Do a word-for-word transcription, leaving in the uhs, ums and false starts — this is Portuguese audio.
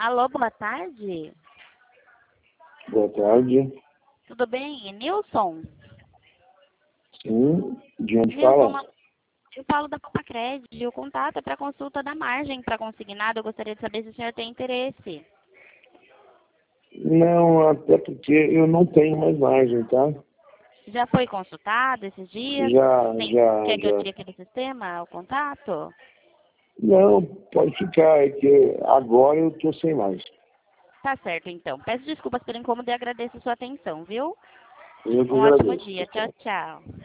Alô, boa tarde. Boa tarde. Tudo bem? Nilson? Sim, de onde Nilson, fala? eu falo da Papacred. O contato é para consulta da margem para consignado. Eu gostaria de saber se o senhor tem interesse. Não, até porque eu não tenho mais margem, tá? Já foi consultado esses dias? Já, Tem- já, Quer que eu já. tire aqui do sistema o contato? Não, pode ficar, é que agora eu tô sem mais. Tá certo, então. Peço desculpas pelo incômodo e agradeço a sua atenção, viu? Eu que Um ótimo agradeço. dia. Tchau, tchau.